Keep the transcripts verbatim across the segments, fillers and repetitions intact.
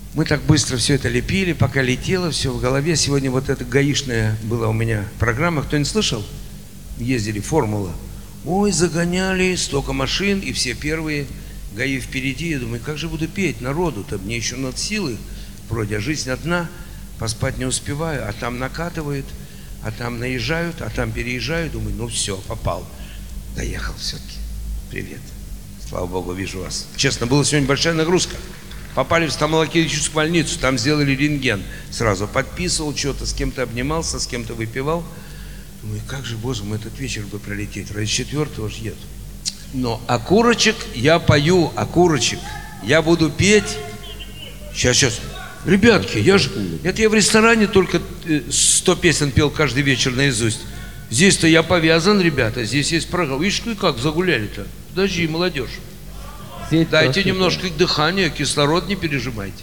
Мы так быстро все это лепили, пока летело все в голове. Сегодня вот эта гаишная была у меня программа. Кто не слышал? Ездили, формула. Ой, загоняли, столько машин, и все первые, ГАИ впереди. Я думаю, как же буду петь народу-то? Мне еще надо силы вроде, а жизнь одна, поспать не успеваю, а там накатывают, а там наезжают, а там переезжают. Думаю, ну все, попал. Доехал все-таки. Привет. Слава Богу, вижу вас. Честно, была сегодня большая нагрузка. Попали в стоматологическую больницу, там сделали рентген. Сразу подписывал что-то, с кем-то обнимался, с кем-то выпивал. Думаю, как же, боже мой, этот вечер бы пролететь? Ради четвертого же еду. Но окурочек я пою, окурочек. Я буду петь. Сейчас, сейчас. Ребятки, я же... Это я в ресторане только сто песен пел каждый вечер наизусть. Здесь-то я повязан, ребята. Здесь есть программа. Видишь, как загуляли-то? Подожди, молодежь. Дайте немножко дыхания, кислород не пережимайте.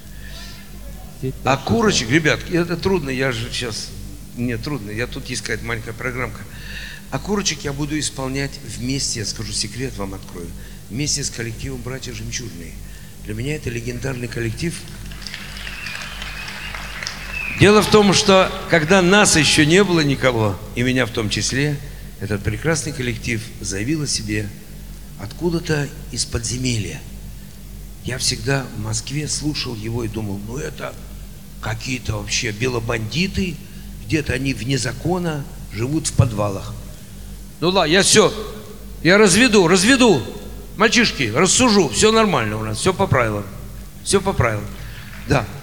А курочек, ребят, это трудно, я же сейчас, мне трудно, я тут есть какая-то маленькая программка. А курочек я буду исполнять вместе, я скажу секрет вам открою, вместе с коллективом «Братья Жемчужные». Для меня это легендарный коллектив. Дело в том, что когда нас еще не было никого, и меня в том числе, этот прекрасный коллектив заявил о себе откуда-то из подземелья. Я всегда в Москве слушал его и думал, ну это какие-то вообще белобандиты, где-то они вне закона живут в подвалах. Ну ладно, я все, я разведу, разведу, мальчишки, рассужу, все нормально у нас, все по правилам, все по правилам. Да,